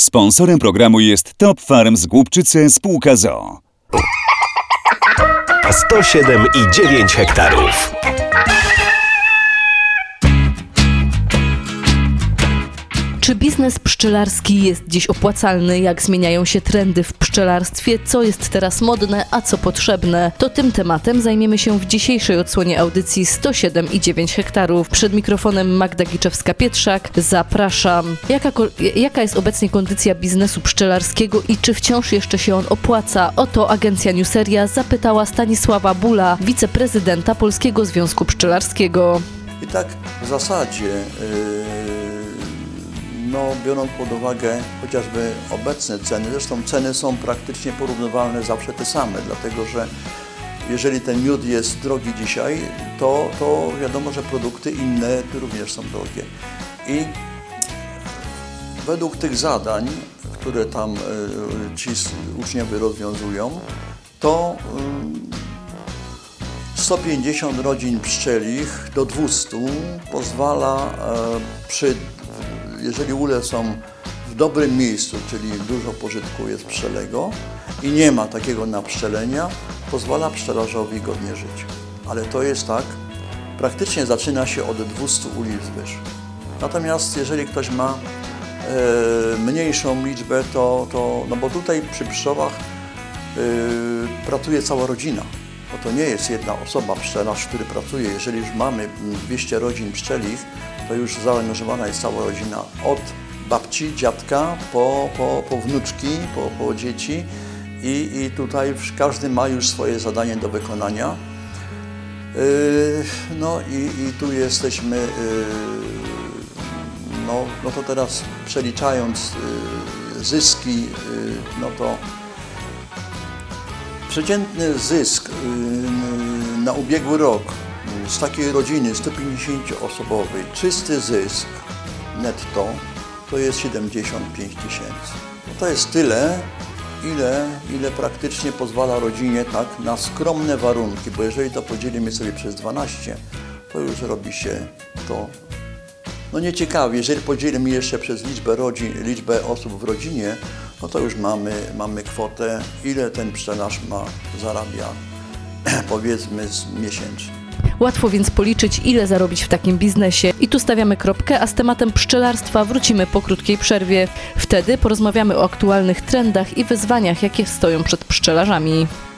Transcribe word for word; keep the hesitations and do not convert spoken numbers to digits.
Sponsorem programu jest Top Farm z Głubczyce spółka z o o. sto siedem i dziewięć hektarów. Czy biznes pszczelarski jest dziś opłacalny? Jak zmieniają się trendy w pszczelarstwie? Co jest teraz modne, a co potrzebne? To tym tematem zajmiemy się w dzisiejszej odsłonie audycji sto siedem i dziewięć hektarów. Przed mikrofonem Magda Giczewska-Pietrzak. Zapraszam. Jaka, jaka jest obecnie kondycja biznesu pszczelarskiego i czy wciąż jeszcze się on opłaca? O to agencja Newseria zapytała Stanisława Bula, wiceprezydenta Polskiego Związku Pszczelarskiego. I tak w zasadzie... Yy... No, biorąc pod uwagę chociażby obecne ceny, zresztą ceny są praktycznie porównywalne zawsze te same, dlatego że jeżeli ten miód jest drogi dzisiaj, to, to wiadomo, że produkty inne również są drogie. I według tych zadań, które tam y, ci uczniowie rozwiązują, to y, sto pięćdziesiąt rodzin pszczelich do dwustu pozwala y, przy jeżeli ule są w dobrym miejscu, czyli dużo pożytku jest pszczelego i nie ma takiego napszczelenia, pozwala pszczelarzowi godnie żyć. Ale to jest tak, praktycznie zaczyna się od dwustu uli wzwyż. Natomiast jeżeli ktoś ma e, mniejszą liczbę, to, to, no bo tutaj przy pszczołach e, pracuje cała rodzina. Bo to nie jest jedna osoba pszczelarz, który pracuje. Jeżeli już mamy dwieście rodzin pszczelich, to już zaangażowana jest cała rodzina, od babci, dziadka, po, po, po wnuczki, po, po dzieci i, i tutaj każdy ma już swoje zadanie do wykonania. Yy, no i, i tu jesteśmy, yy, no, no to teraz przeliczając yy, zyski, yy, no to przeciętny zysk yy, na ubiegły rok z takiej rodziny sto pięćdziesięcioosobowej, czysty zysk netto to jest siedemdziesiąt pięć tysięcy. To jest tyle, ile, ile praktycznie pozwala rodzinie tak na skromne warunki, bo jeżeli to podzielimy sobie przez dwanaście, to już robi się to no nieciekawie. Jeżeli podzielimy jeszcze przez liczbę rodzin, liczbę osób w rodzinie, no to już mamy, mamy kwotę, ile ten pszczelarz ma, zarabia, powiedzmy miesięcznie. Łatwo więc policzyć, ile zarobić w takim biznesie. I tu stawiamy kropkę, a z tematem pszczelarstwa wrócimy po krótkiej przerwie. Wtedy porozmawiamy o aktualnych trendach i wyzwaniach, jakie stoją przed pszczelarzami.